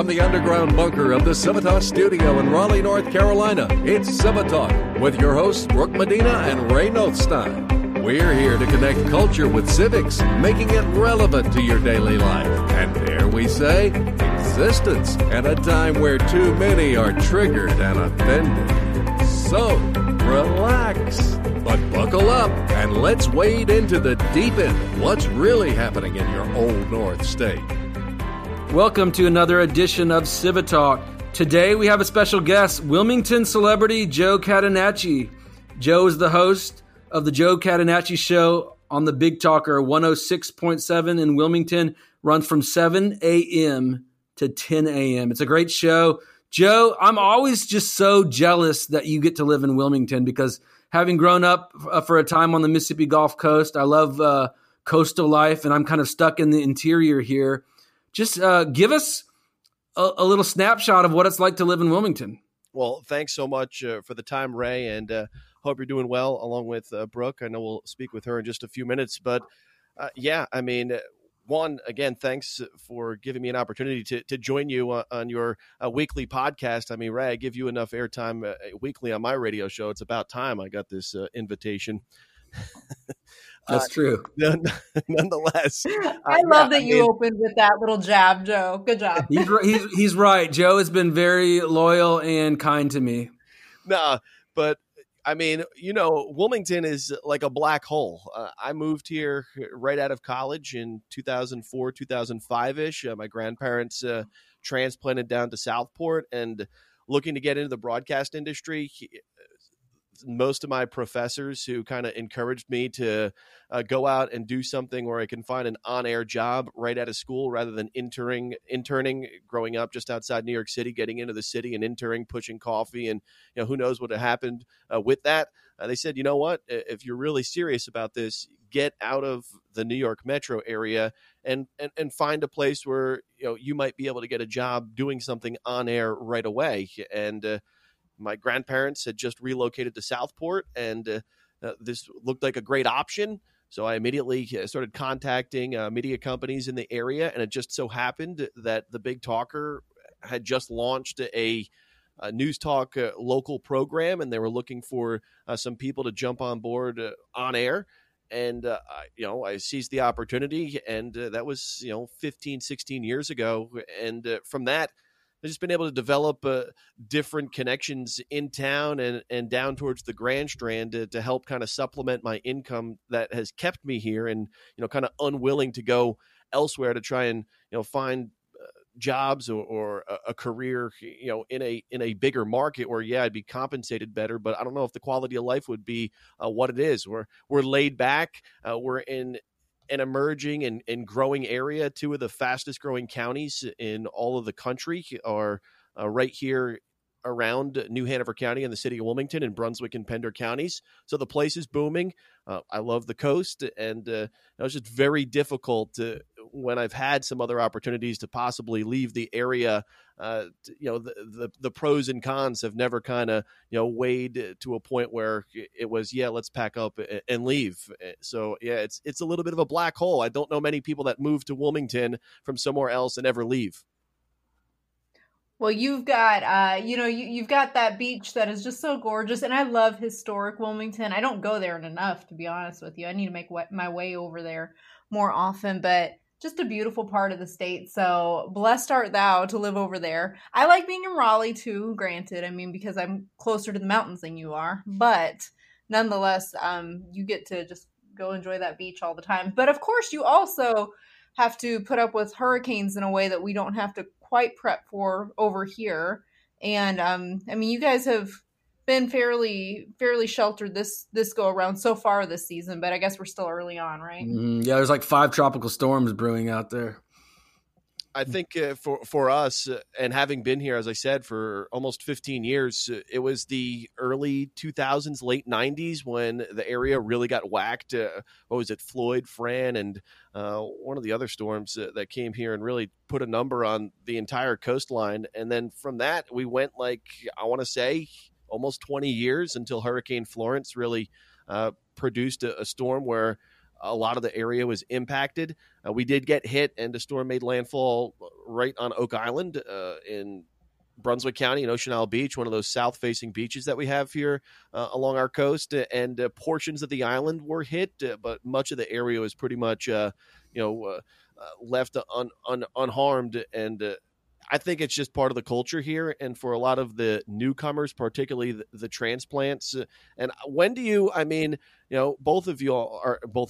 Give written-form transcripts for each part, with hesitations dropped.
the underground bunker of the Civitas studio in Raleigh, North Carolina, it's Civitalk with your hosts Brooke Medina and Ray Nothstein. We're here to connect culture with civics, making it relevant to your daily life. And dare we say, existence at a time where too many are triggered and offended. So, relax, but buckle up and let's wade into the deep end. What's really happening in your old North State? Welcome to another edition of Civitalk. Today we have a special guest, Wilmington celebrity Joe Catanacci. Joe is the host of the Joe Catanacci Show on the Big Talker 106.7 in Wilmington. Runs from 7 a.m. to 10 a.m. It's a great show. Joe, I'm always just so jealous that you get to live in Wilmington because having grown up for a time on the Mississippi Gulf Coast, I love coastal life, and I'm kind of stuck in the interior here. Just give us a little snapshot of what it's like to live in Wilmington. Well, thanks so much for the time, Ray, and hope you're doing well along with Brooke. I know we'll speak with her in just a few minutes, but one, again, thanks for giving me an opportunity to join you on your weekly podcast. I mean, Ray, I give you enough airtime weekly on my radio show. It's about time I got this invitation. That's true. Nonetheless, I love that you opened with that little jab, Joe. Good job. He's right. Joe has been very loyal and kind to me. No, but I mean, Wilmington is like a black hole. I moved here right out of college in 2004, 2005-ish. My grandparents transplanted down to Southport and looking to get into the broadcast industry. Most of my professors who kind of encouraged me to go out and do something where I can find an on-air job right out of school rather than interning growing up just outside New York City, getting into the city and interning, pushing coffee. And, who knows what happened with that. They said, you know what, if you're really serious about this, get out of the New York metro area and find a place where, you might be able to get a job doing something on air right away. And, my grandparents had just relocated to Southport, and this looked like a great option. So I immediately started contacting media companies in the area, and it just so happened that the Big Talker had just launched a news talk local program, and they were looking for some people to jump on board on air. And, I seized the opportunity, and that was, 15, 16 years ago. And from that, I've just been able to develop different connections in town and down towards the Grand Strand to help kind of supplement my income that has kept me here and, kind of unwilling to go elsewhere to try and, find jobs or a career, in a bigger market where, I'd be compensated better, but I don't know if the quality of life would be what it is. We're laid back. We're in an emerging and growing area. Two of the fastest growing counties in all of the country are right here around New Hanover County and the city of Wilmington and Brunswick and Pender counties. So the place is booming. I love the coast, and it was just very difficult when I've had some other opportunities to possibly leave the area. The pros and cons have never kind of, weighed to a point where it was, let's pack up and leave. So it's a little bit of a black hole. I don't know many people that move to Wilmington from somewhere else and ever leave. Well, you've got, you've got that beach that is just so gorgeous. And I love historic Wilmington. I don't go there enough, to be honest with you. I need to make my way over there more often, but just a beautiful part of the state. So blessed art thou to live over there. I like being in Raleigh too, granted. I mean, because I'm closer to the mountains than you are, but nonetheless, you get to just go enjoy that beach all the time. But of course, you also have to put up with hurricanes in a way that we don't have to quite prep for over here. And you guys have been fairly sheltered this go around so far this season, but I guess we're still early on, right? Yeah, there's like 5 tropical storms brewing out there. I think for us, and having been here, as I said, for almost 15 years, it was the early 2000s, late 90s when the area really got whacked. What was it, Floyd, Fran, and one of the other storms that came here and really put a number on the entire coastline. And then from that, we went I want to say, almost 20 years until Hurricane Florence really produced a storm where a lot of the area was impacted. We did get hit, and the storm made landfall right on Oak Island in Brunswick County in Ocean Isle Beach, one of those south-facing beaches that we have here along our coast, and portions of the island were hit, but much of the area was pretty much, left unharmed. And I think it's just part of the culture here, and for a lot of the newcomers, particularly the transplants. And when do you? I mean, both of y'all,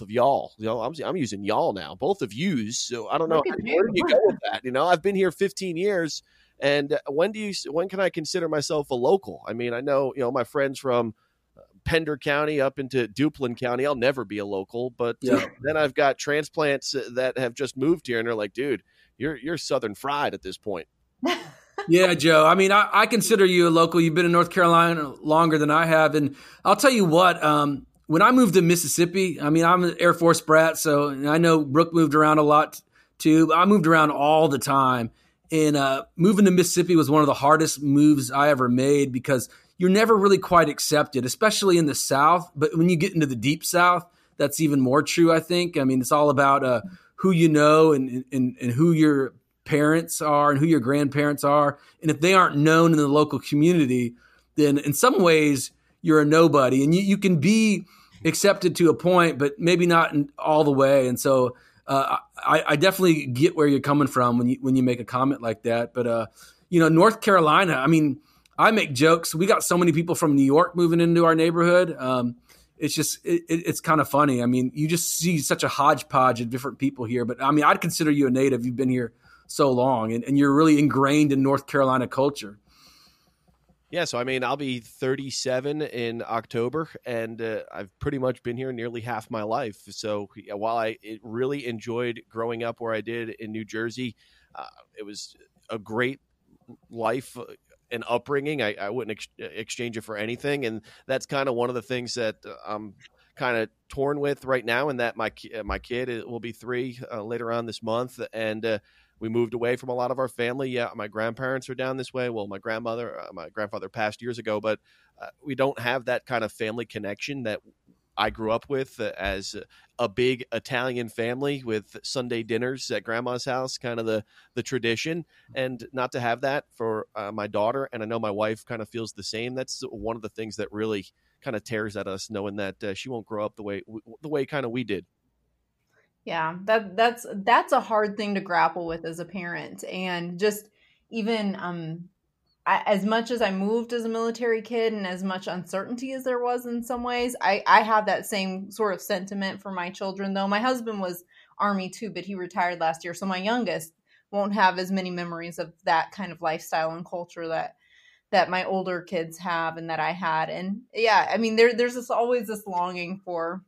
I'm using y'all now. Both of yous. So I don't know. Where do you go with that? I've been here 15 years, and when can I consider myself a local? I mean, I know my friends from Pender County up into Duplin County. I'll never be a local, but then I've got transplants that have just moved here, and they're like, dude, you're Southern fried at this point. Yeah, Joe. I mean, I consider you a local. You've been in North Carolina longer than I have. And I'll tell you what, when I moved to Mississippi, I mean, I'm an Air Force brat, so I know Brooke moved around a lot too. I moved around all the time. And moving to Mississippi was one of the hardest moves I ever made because you're never really quite accepted, especially in the South. But when you get into the deep South, that's even more true, I think. I mean, it's all about who you know and who your parents are and who your grandparents are. And if they aren't known in the local community, then in some ways you're a nobody. And you can be accepted to a point, but maybe not all the way. And so I definitely get where you're coming from when you make a comment like that. But, North Carolina, I mean, I make jokes. We got so many people from New York moving into our neighborhood. It's just, it's kind of funny. I mean, you just see such a hodgepodge of different people here. But I mean, I'd consider you a native. You've been here so long and you're really ingrained in North Carolina culture. Yeah. So, I mean, I'll be 37 in October, and I've pretty much been here nearly half my life. So while I really enjoyed growing up where I did in New Jersey, it was a great life and upbringing. I wouldn't exchange it for anything. And that's kind of one of the things that I'm kind of torn with right now, and that my kid will be 3 later on this month. And we moved away from a lot of our family. Yeah, my grandparents are down this way. Well, my grandfather passed years ago, but we don't have that kind of family connection that I grew up with as a big Italian family with Sunday dinners at grandma's house, kind of the tradition. And not to have that for my daughter, and I know my wife kind of feels the same. That's one of the things that really kind of tears at us, knowing that she won't grow up the way kind of we did. Yeah, that's a hard thing to grapple with as a parent. And just even as much as I moved as a military kid and as much uncertainty as there was in some ways, I have that same sort of sentiment for my children, though. My husband was Army too, but he retired last year. So my youngest won't have as many memories of that kind of lifestyle and culture that my older kids have and that I had. And yeah, I mean, there's always this longing for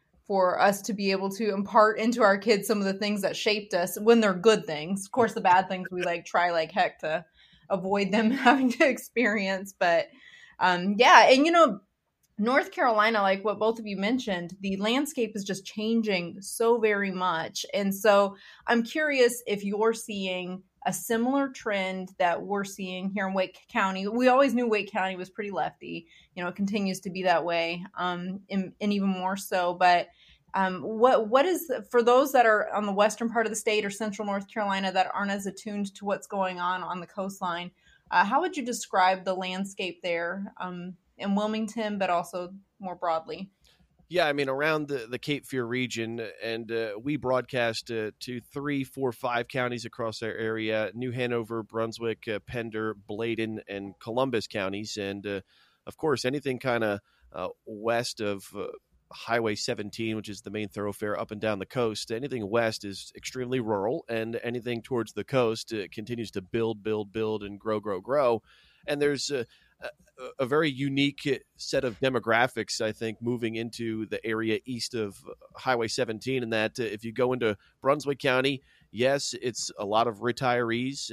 us to be able to impart into our kids some of the things that shaped us when they're good things. Of course, the bad things we try like heck to avoid them having to experience. But yeah, and North Carolina, like what both of you mentioned, the landscape is just changing so very much. And so I'm curious if you're seeing a similar trend that we're seeing here in Wake County. We always knew Wake County was pretty lefty. It continues to be that way, and even more so. But what is, for those that are on the western part of the state or central North Carolina that aren't as attuned to what's going on the coastline, how would you describe the landscape there in Wilmington, but also more broadly? Yeah, I mean, around the Cape Fear region, and we broadcast to 3, 4, 5 counties across our area: New Hanover, Brunswick, Pender, Bladen, and Columbus counties. And of course, anything kind of west of Highway 17, which is the main thoroughfare up and down the coast, anything west is extremely rural, and anything towards the coast continues to build, and grow. And there's a very unique set of demographics, I think, moving into the area east of Highway 17, and that if you go into Brunswick County, yes, it's a lot of retirees,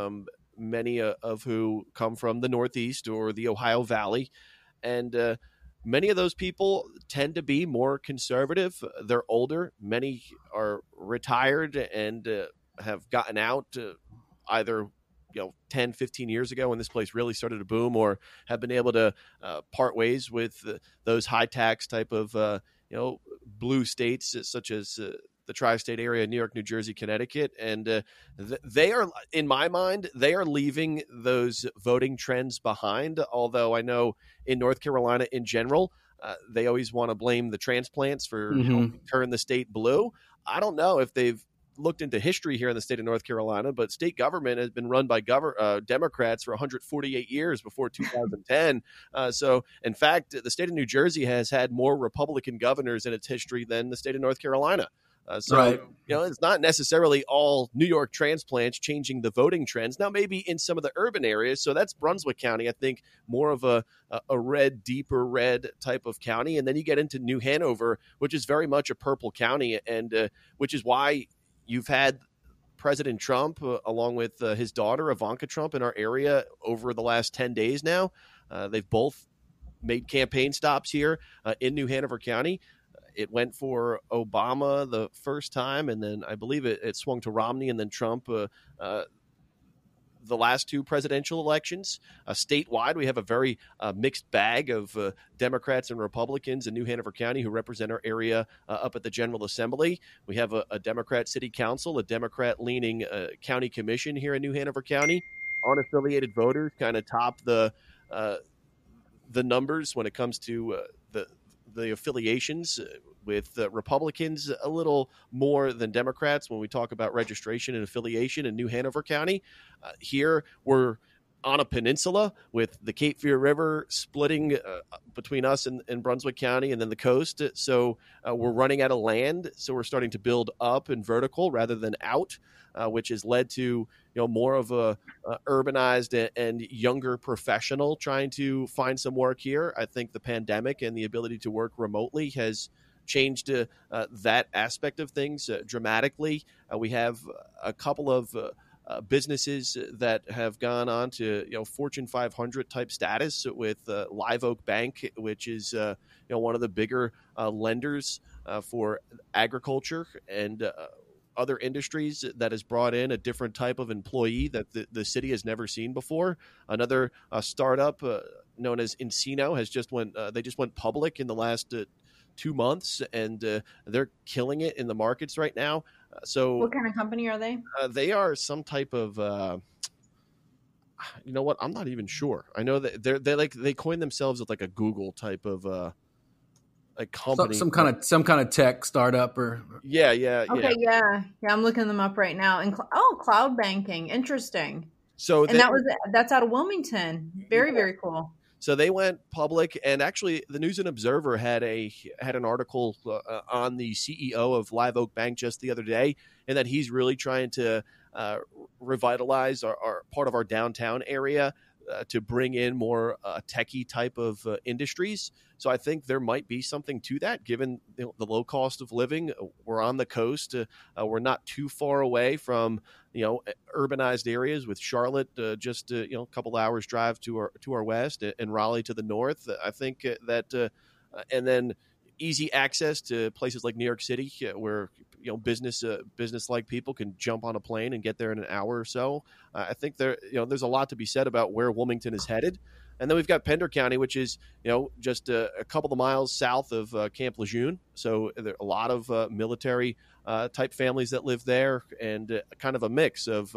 many of who come from the Northeast or the Ohio Valley, and many of those people tend to be more conservative. They're older. Many are retired and have gotten out either 10, 15 years ago when this place really started to boom, or have been able to part ways with those high tax type of blue states such as the tri-state area, New York, New Jersey, Connecticut. And they are, in my mind, they are leaving those voting trends behind. Although I know in North Carolina in general, they always want to blame the transplants for helping turn the state blue. I don't know if they've looked into history here in the state of North Carolina, but state government has been run by Democrats for 148 years before 2010. So, in fact, the state of New Jersey has had more Republican governors in its history than the state of North Carolina. Right. It's not necessarily all New York transplants changing the voting trends. Now, maybe in some of the urban areas, so that's Brunswick County, I think more of a red, deeper red type of county. And then you get into New Hanover, which is very much a purple county, and which is why you've had President Trump, along with his daughter, Ivanka Trump, in our area over the last 10 days now. They've both made campaign stops here in New Hanover County. It went for Obama the first time, and then I believe it swung to Romney and then Trump the last two presidential elections. Statewide, we have a very mixed bag of Democrats and Republicans in New Hanover County who represent our area up at the General Assembly. We have a Democrat city council, a Democrat-leaning county commission here in New Hanover County. Unaffiliated voters kind of top the numbers when it comes to the affiliations, with Republicans a little more than Democrats when we talk about registration and affiliation in New Hanover County. Here we're on a peninsula with the Cape Fear River splitting between us and Brunswick County and then the coast. So we're running out of land. So we're starting to build up and vertical rather than out, which has led to more of a urbanized and younger professional trying to find some work here. I think the pandemic and the ability to work remotely has changed that aspect of things dramatically. We have a couple of businesses that have gone on to Fortune 500 type status with Live Oak Bank, which is one of the bigger lenders for agriculture and other industries, that has brought in a different type of employee that the city has never seen before. Another startup known as Encino has just went public in the last 2 months, and they're killing it in the markets right now. So what kind of company are they? They are some type of you know what? I'm not even sure. I know that they coined themselves as like a Google type of a company, some kind of tech startup or yeah. Okay, yeah. I'm looking them up right now. And cloud banking, interesting. So that's out of Wilmington. Very very cool. So they went public, and actually, the News and Observer had an article on the CEO of Live Oak Bank just the other day, and that he's really trying to revitalize our part of our downtown area to bring in more techie type of industries. So I think there might be something to that, given the low cost of living. We're on the coast. We're not too far away from urbanized areas, with Charlotte just a couple hours drive to our west, and Raleigh to the north. I think that and then easy access to places like New York City, where business like people can jump on a plane and get there in an hour or so. I think there's a lot to be said about where Wilmington is headed. And then we've got Pender County, which is just a couple of miles south of Camp Lejeune. So there are a lot of military type families that live there, and kind of a mix of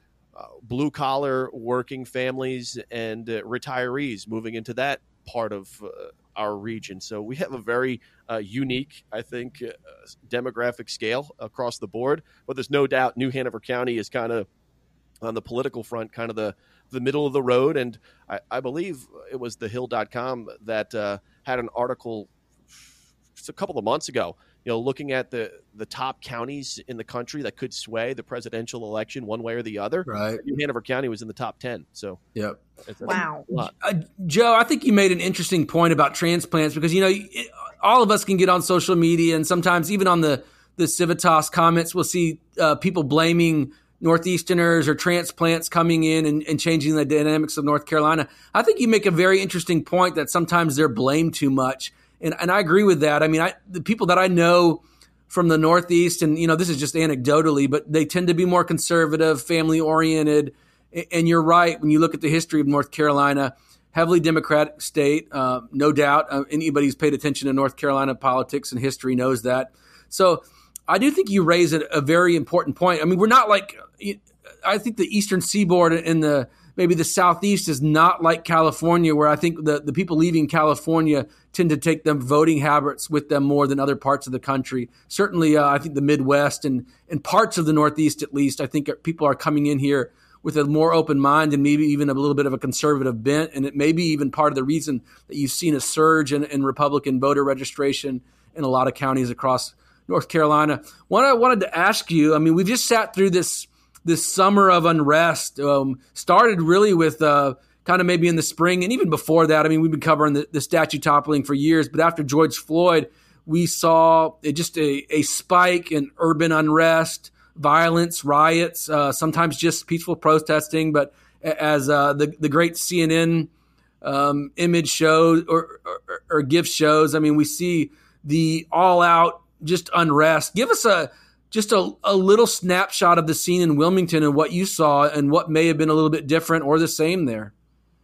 blue collar working families and retirees moving into that part of our region. So we have a very unique, I think, demographic scale across the board. But there's no doubt New Hanover County is kind of, on the political front, kind of the middle of the road. And I believe it was thehill.com that had an article just a couple of months ago, looking at the top counties in the country that could sway the presidential election one way or the other. Right. New Hanover County was in the top 10. So, yep. Wow. Joe, I think you made an interesting point about transplants, because, all of us can get on social media, and sometimes even on the Civitas comments, we'll see people blaming Northeasterners or transplants coming in and changing the dynamics of North Carolina. I think you make a very interesting point that sometimes they're blamed too much. And I agree with that. I mean, the people that I know from the Northeast, and, this is just anecdotally, but they tend to be more conservative, family oriented. And you're right. When you look at the history of North Carolina, heavily Democratic state, no doubt. Anybody who's paid attention to North Carolina politics and history knows that. So I do think you raise a very important point. I mean, we're not like – I think the Eastern Seaboard and maybe the Southeast is not like California, where I think the people leaving California tend to take them voting habits with them more than other parts of the country. Certainly, I think the Midwest and parts of the Northeast, at least, I think people are coming in here with a more open mind and maybe even a little bit of a conservative bent. And it may be even part of the reason that you've seen a surge in Republican voter registration in a lot of counties across North Carolina. What I wanted to ask you, I mean, we've just sat through this summer of unrest, started really with kind of maybe in the spring and even before that. I mean, we've been covering the statue toppling for years, but after George Floyd, we saw just a spike in urban unrest, violence, riots, sometimes just peaceful protesting. But as the great CNN image shows or GIF shows, I mean, we see the all-out just unrest. Give us just a little snapshot of the scene in Wilmington and what you saw and what may have been a little bit different or the same there.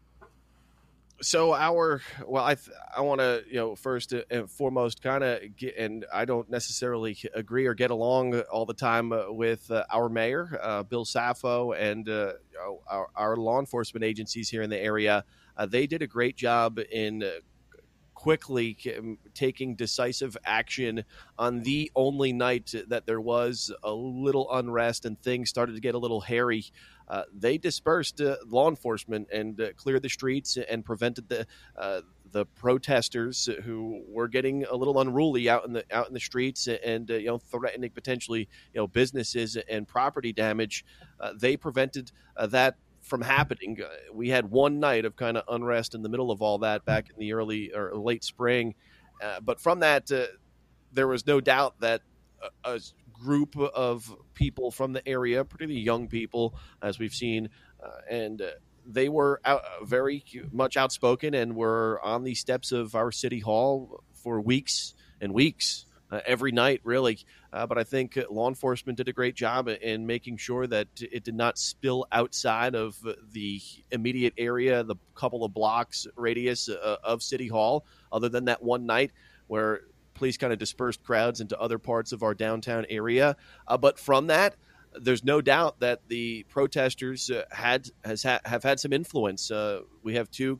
So I want to, first and foremost kind of and I don't necessarily agree or get along all the time with our mayor, Bill Saffo, and our law enforcement agencies here in the area. They did a great job in quickly taking decisive action on the only night that there was a little unrest and things started to get a little hairy. They dispersed law enforcement and cleared the streets and prevented the protesters who were getting a little unruly out in the streets and threatening potentially businesses and property damage. They prevented that from happening. We had one night of kind of unrest in the middle of all that back in the early or late spring, but from that there was no doubt that a group of people from the area, particularly young people, as we've seen, and they were very much outspoken and were on the steps of our city hall for weeks and weeks, every night, really. But I think law enforcement did a great job in making sure that it did not spill outside of the immediate area, the couple of blocks radius of City Hall, other than that one night where police kind of dispersed crowds into other parts of our downtown area. But from that, there's no doubt that the protesters have had some influence. We have two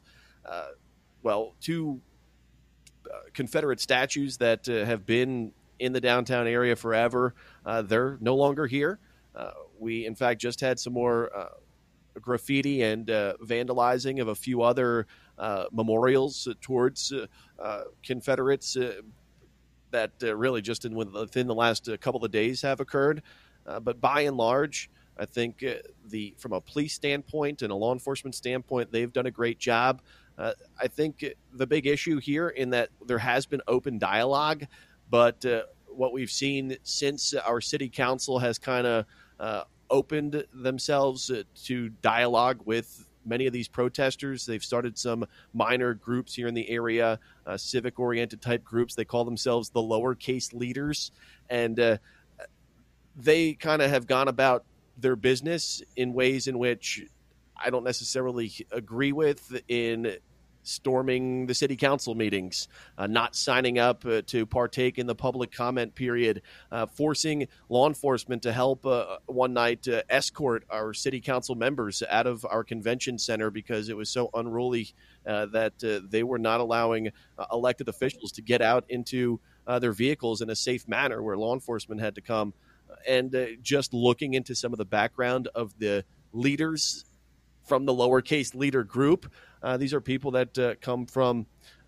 Confederate statues that have been in the downtown area forever. They're no longer here. We, in fact, just had some more graffiti and vandalizing of a few other memorials towards Confederates that really just within the last couple of days have occurred. But by and large, I think from a police standpoint and a law enforcement standpoint, they've done a great job. I think the big issue here in that there has been open dialogue, but what we've seen since our city council has kind of opened themselves to dialogue with many of these protesters, they've started some minor groups here in the area, civic-oriented type groups. They call themselves the lowercase leaders, and they kind of have gone about their business in ways in which I don't necessarily agree with, in storming the city council meetings, not signing up to partake in the public comment period, forcing law enforcement to help one night escort our city council members out of our convention center because it was so unruly that they were not allowing elected officials to get out into their vehicles in a safe manner, where law enforcement had to come. And just looking into some of the background of the leaders from the lowercase leader group, these are people that come from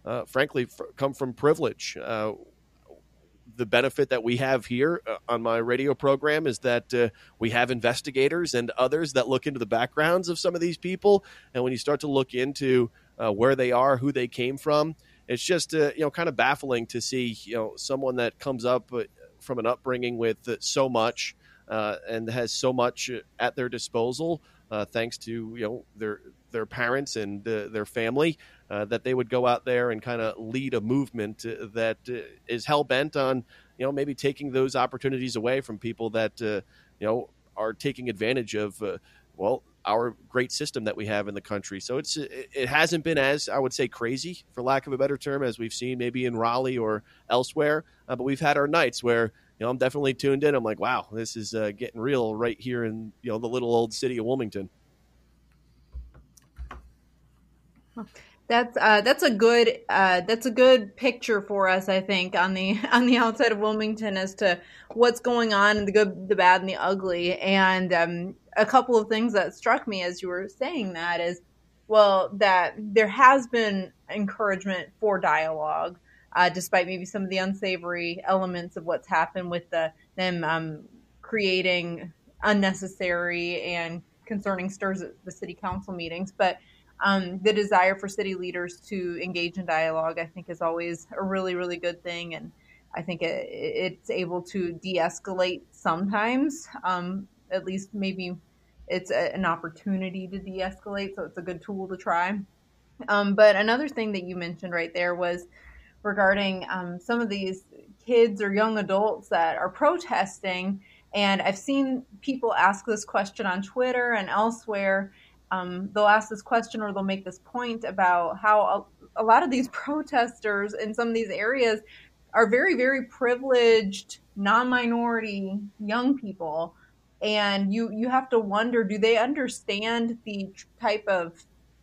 privilege. The benefit that we have here on my radio program is that we have investigators and others that look into the backgrounds of some of these people. And when you start to look into where they are, who they came from, it's just kind of baffling to see someone that comes up from an upbringing with so much and has so much at their disposal, thanks to their parents and their family, that they would go out there and kind of lead a movement that is hell bent on maybe taking those opportunities away from people that are taking advantage of our great system that we have in the country. So it hasn't been as, I would say, crazy, for lack of a better term, as we've seen maybe in Raleigh or elsewhere. But we've had our nights where, I'm definitely tuned in. I'm like, wow, this is getting real right here in, the little old city of Wilmington. That's a good picture for us, I think, on the outside of Wilmington as to what's going on, and the good, the bad, and the ugly. And a couple of things that struck me as you were saying that is, well, that there has been encouragement for dialogue, despite maybe some of the unsavory elements of what's happened with them creating unnecessary and concerning stirs at the city council meetings, but. The desire for city leaders to engage in dialogue, I think, is always a really, really good thing. And I think it's able to de-escalate sometimes. At least maybe it's an opportunity to de-escalate. So it's a good tool to try. But another thing that you mentioned right there was regarding some of these kids or young adults that are protesting. And I've seen people ask this question on Twitter and elsewhere. They'll ask this question or they'll make this point about how a lot of these protesters in some of these areas are very, very privileged, non-minority young people. And you have to wonder, do they understand the type of,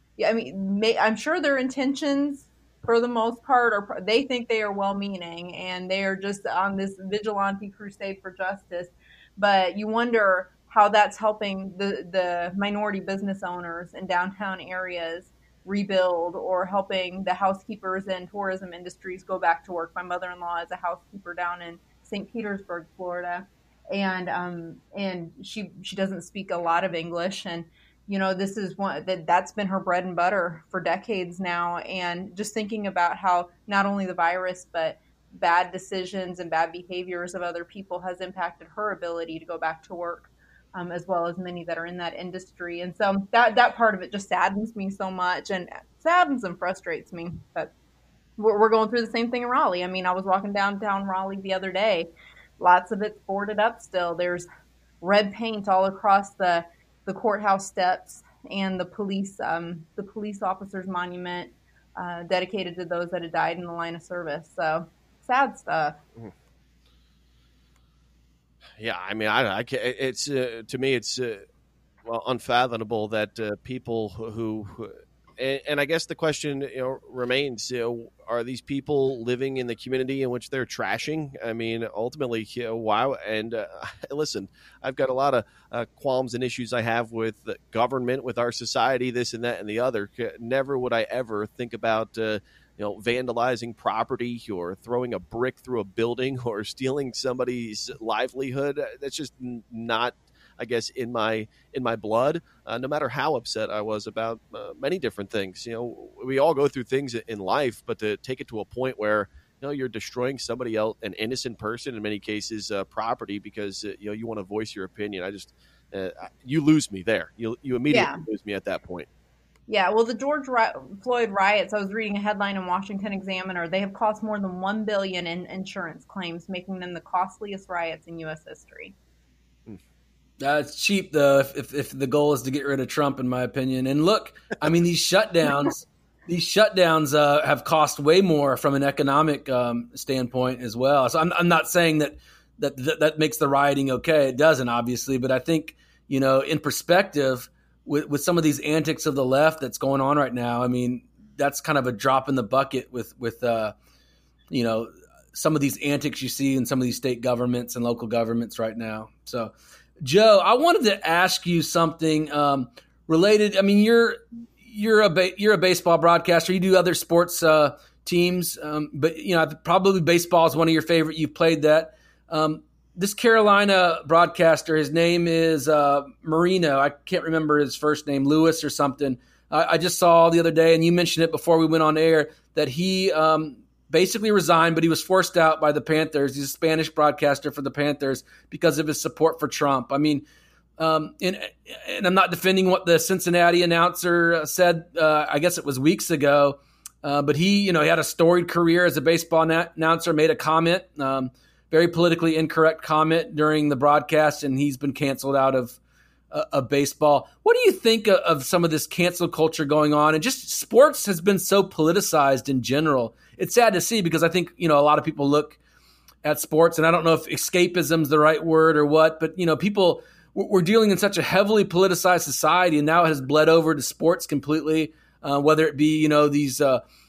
I'm sure their intentions for the most part are, they think they are well-meaning and they are just on this vigilante crusade for justice. But you wonder how that's helping the minority business owners in downtown areas rebuild, or helping the housekeepers and tourism industries go back to work. My mother-in-law is a housekeeper down in St. Petersburg, Florida, and she doesn't speak a lot of English, and this is that's been her bread and butter for decades now. And just thinking about how not only the virus but bad decisions and bad behaviors of other people has impacted her ability to go back to work. As well as many that are in that industry. And so that part of it just saddens me so much, and saddens and frustrates me. But we're going through the same thing in Raleigh. I mean, I was walking downtown Raleigh the other day. Lots of it's boarded up still. There's red paint all across the courthouse steps and the police officers' monument dedicated to those that had died in the line of service. So sad stuff. Mm-hmm. Yeah, I mean, it's to me, it's unfathomable that people who and I guess the question remains: are these people living in the community in which they're trashing? I mean, ultimately, why? And listen, I've got a lot of qualms and issues I have with government, with our society, this and that and the other. Never would I ever think about vandalizing property or throwing a brick through a building or stealing somebody's livelihood. That's just not, I guess, in my blood. No matter how upset I was about many different things. We all go through things in life, but to take it to a point where you're destroying somebody else, an innocent person, in many cases, property, because you want to voice your opinion. I just you lose me there. You immediately lose me at that point. Yeah, well, the George Floyd riots, I was reading a headline in Washington Examiner. They have cost more than $1 billion in insurance claims, making them the costliest riots in U.S. history. It's cheap, though, if the goal is to get rid of Trump, in my opinion. And look, I mean, these shutdowns have cost way more from an economic standpoint as well. So I'm not saying that makes the rioting okay. It doesn't, obviously, but I think in perspective. With some of these antics of the left that's going on right now, I mean, that's kind of a drop in the bucket with some of these antics you see in some of these state governments and local governments right now. So, Joe, I wanted to ask you something related. I mean, you're a baseball broadcaster. You do other sports teams, but probably baseball is one of your favorite. You've played that. This Carolina broadcaster, his name is Marino. I can't remember his first name, Lewis or something. I just saw the other day, and you mentioned it before we went on air, that he basically resigned, but he was forced out by the Panthers. He's a Spanish broadcaster for the Panthers because of his support for Trump. I mean, and I'm not defending what the Cincinnati announcer said. I guess it was weeks ago, but he had a storied career as a baseball announcer, made a comment. Very politically incorrect comment during the broadcast, and he's been canceled out of of baseball. What do you think of some of this cancel culture going on? And just sports has been so politicized in general. It's sad to see because I think, a lot of people look at sports, and I don't know if escapism is the right word or what, but, people, we're dealing in such a heavily politicized society, and now it has bled over to sports completely, whether it be, these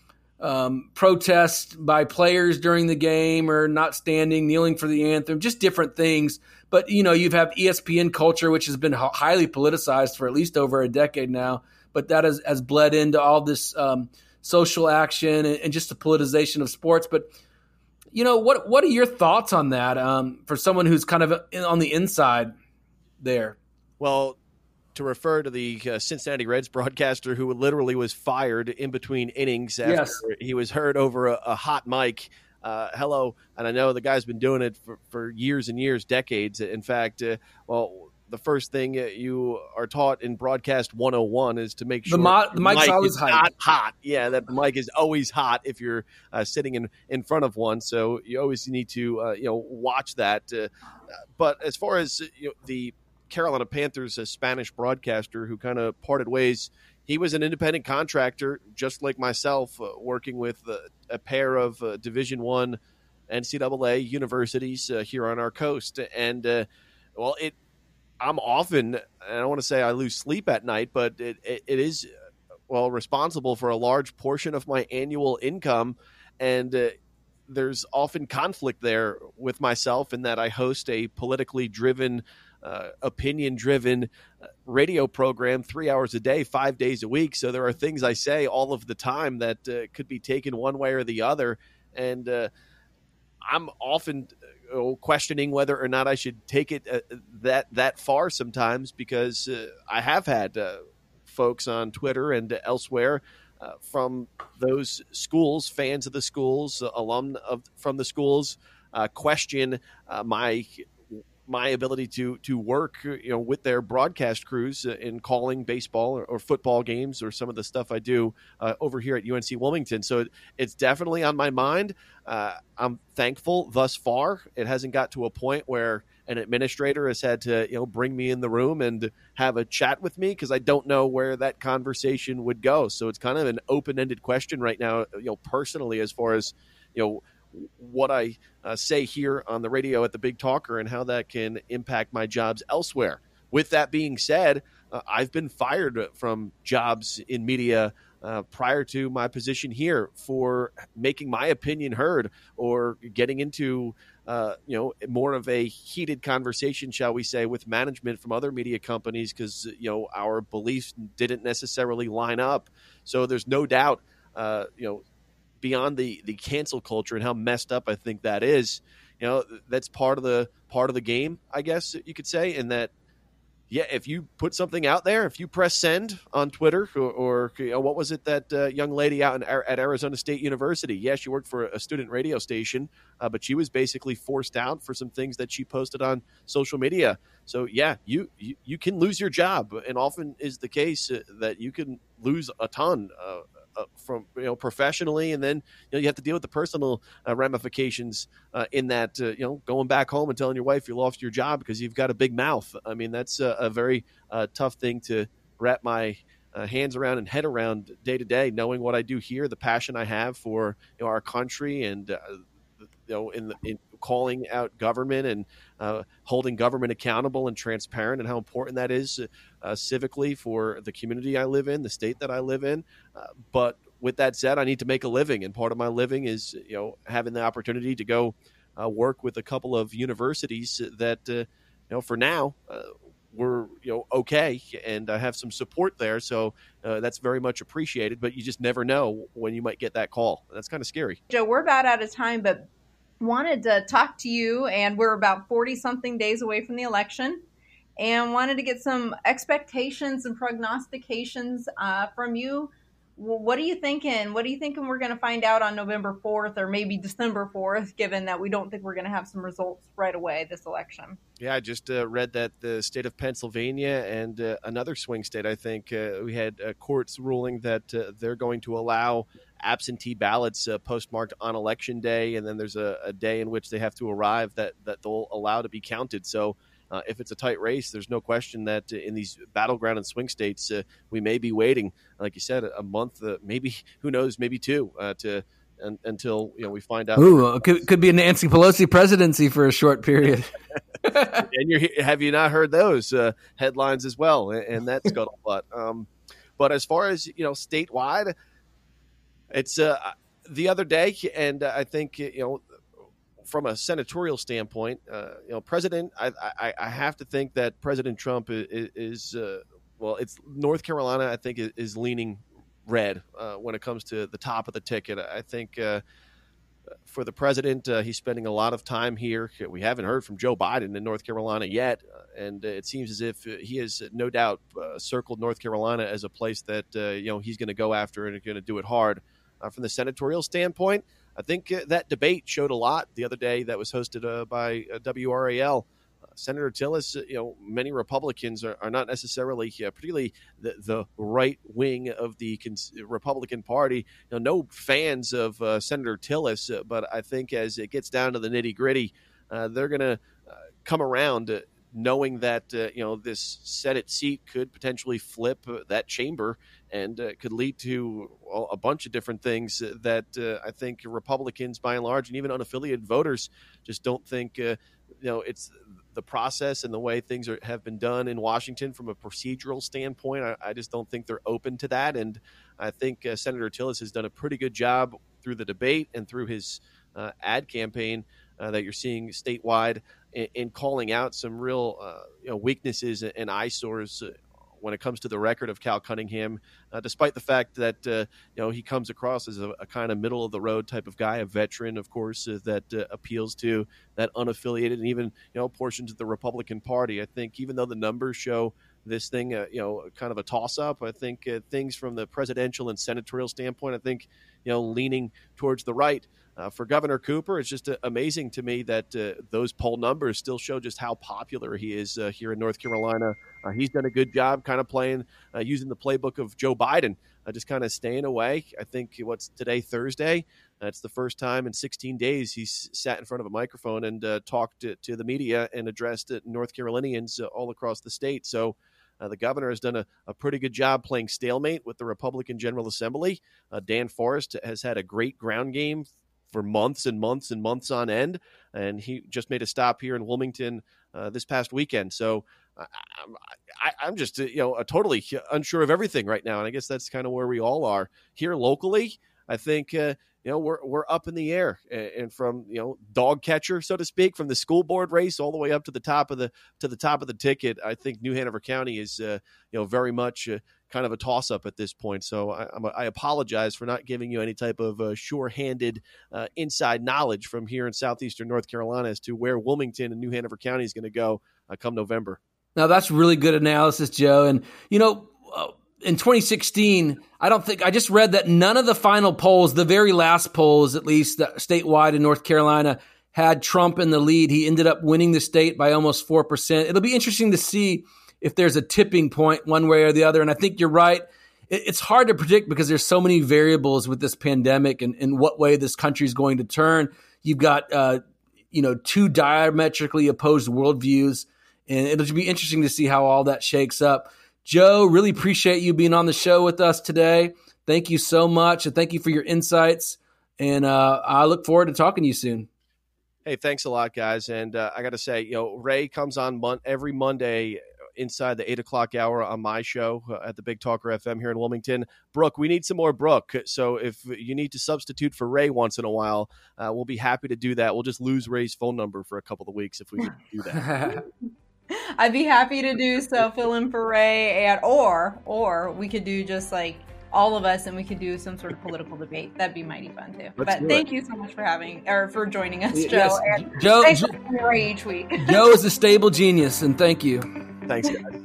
protests by players during the game or not standing, kneeling for the anthem, just different things. But, you've had ESPN culture, which has been highly politicized for at least over a decade now. But that has bled into all this social action and just the politicization of sports. But, what are your thoughts on that for someone who's kind of on the inside there? Well, to refer to the Cincinnati Reds broadcaster who literally was fired in between innings after he was heard over a hot mic. Hello. And I know the guy's been doing it for years and years, decades. In fact, the first thing you are taught in Broadcast 101 is to make sure the mic's always hot. Yeah, that the mic is always hot if you're sitting in front of one. So you always need to watch that. But as far as the Carolina Panthers, a Spanish broadcaster who kind of parted ways, he was an independent contractor, just like myself, working with a pair of Division I NCAA universities here on our coast. And, I'm often, and I don't want to say I lose sleep at night, but it is, responsible for a large portion of my annual income. And there's often conflict there with myself in that I host a politically driven, opinion-driven radio program 3 hours a day, 5 days a week. So there are things I say all of the time that could be taken one way or the other. And I'm often questioning whether or not I should take it that far sometimes, because I have had folks on Twitter and elsewhere from those schools, fans of the schools, alum from the schools, question my ability to work, with their broadcast crews in calling baseball or football games or some of the stuff I do over here at UNC Wilmington. So it's definitely on my mind. I'm thankful thus far it hasn't got to a point where an administrator has had to, bring me in the room and have a chat with me, because I don't know where that conversation would go. So it's kind of an open-ended question right now, personally, as far as, what I say here on the radio at the Big Talker and how that can impact my jobs elsewhere. With that being said, I've been fired from jobs in media prior to my position here for making my opinion heard or getting into more of a heated conversation, shall we say, with management from other media companies, because our beliefs didn't necessarily line up. So there's no doubt beyond the cancel culture and how messed up I think that is, that's part of the game, I guess you could say, in that, if you put something out there, if you press send on Twitter or what was it, that young lady out at Arizona State University? Yeah, she worked for a student radio station, but she was basically forced out for some things that she posted on social media. So yeah, you can lose your job, and often is the case that you can lose a ton from professionally, and then you have to deal with the personal ramifications in that going back home and telling your wife you lost your job because you've got a big mouth. I mean, that's a very tough thing to wrap my hands around and head around day to day, knowing what I do here, the passion I have for our country, and in calling out government and holding government accountable and transparent, and how important that is civically for the community I live in, the state that I live in. But with that said, I need to make a living, and part of my living is having the opportunity to go work with a couple of universities that for now we're okay, and I have some support there, so that's very much appreciated. But you just never know when you might get that call. That's kind of scary. Joe, we're about out of time, but wanted to talk to you, and we're about 40-something days away from the election, and wanted to get some expectations and prognostications from you. What are you thinking? What are you thinking we're going to find out on November 4th or maybe December 4th, given that we don't think we're going to have some results right away this election? Yeah, I just read that the state of Pennsylvania and another swing state, I think, we had courts ruling that they're going to allow absentee ballots postmarked on Election Day, and then there's a day in which they have to arrive that they'll allow to be counted. So if it's a tight race, there's no question that in these battleground and swing states, we may be waiting, like you said, a month, maybe, who knows, maybe two, until we find out. Ooh, could be a Nancy Pelosi presidency for a short period. And have you not heard those headlines as well? And that scuttlebutt. But as far as statewide, it's the other day, and I think from a senatorial standpoint, President, I have to think that President Trump is it's North Carolina. I think is leaning red when it comes to the top of the ticket. I think for the president, he's spending a lot of time here. We haven't heard from Joe Biden in North Carolina yet, and it seems as if he has no doubt circled North Carolina as a place that he's going to go after and going to do it hard. From the senatorial standpoint, I think that debate showed a lot the other day that was hosted by WRAL. Senator Tillis, many Republicans are not necessarily, particularly the right wing of the Republican Party, no fans of Senator Tillis. But I think as it gets down to the nitty gritty, they're going to come around knowing that this Senate seat could potentially flip that chamber and could lead to a bunch of different things that I think Republicans, by and large, and even unaffiliated voters, just don't think it's the process and the way things have been done in Washington from a procedural standpoint. I just don't think they're open to that. And I think Senator Tillis has done a pretty good job through the debate and through his ad campaign that you're seeing statewide in calling out some real weaknesses and eyesores when it comes to the record of Cal Cunningham, despite the fact that he comes across as a kind of middle of the road type of guy, a veteran, of course, that appeals to that unaffiliated and even portions of the Republican Party. I think even though the numbers show this thing, kind of a toss up, I think things from the presidential and senatorial standpoint, I think leaning towards the right. For Governor Cooper, it's just amazing to me that those poll numbers still show just how popular he is here in North Carolina. He's done a good job kind of playing, using the playbook of Joe Biden, just kind of staying away. I think what's today, Thursday? It's the first time in 16 days he's sat in front of a microphone and talked to the media and addressed North Carolinians all across the state. So the governor has done a pretty good job playing stalemate with the Republican General Assembly. Dan Forest has had a great ground game for months and months and months on end, and he just made a stop here in Wilmington this past weekend. So I'm just totally unsure of everything right now, and I guess that's kind of where we all are here locally. I think we're up in the air, and from dog catcher, so to speak, from the school board race all the way up to the top of the ticket. I think New Hanover County is very much kind of a toss-up at this point. So I apologize for not giving you any type of sure-handed inside knowledge from here in southeastern North Carolina as to where Wilmington and New Hanover County is going to go come November. Now, that's really good analysis, Joe. And, in 2016, I just read that none of the final polls, the very last polls, at least statewide in North Carolina, had Trump in the lead. He ended up winning the state by almost 4%. It'll be interesting to see if there's a tipping point one way or the other. And I think you're right. It's hard to predict because there's so many variables with this pandemic and in what way this country is going to turn. You've got, two diametrically opposed worldviews, and it'll be interesting to see how all that shakes up. Joe, really appreciate you being on the show with us today. Thank you so much, and thank you for your insights. And I look forward to talking to you soon. Hey, thanks a lot, guys. And I got to say, Ray comes on every Monday inside the 8 o'clock hour on my show at the Big Talker FM here in Wilmington. Brooke, we need some more Brooke. So if you need to substitute for Ray once in a while, we'll be happy to do that. We'll just lose Ray's phone number for a couple of weeks if we do that. I'd be happy to do so, fill in for Ray, or we could do just like all of us and we could do some sort of political debate. That'd be mighty fun too. But thank you so much for joining us, Joe. Yes, and Joe, thanks for being Ray each week. Joe is a stable genius, and thank you. Thanks, guys.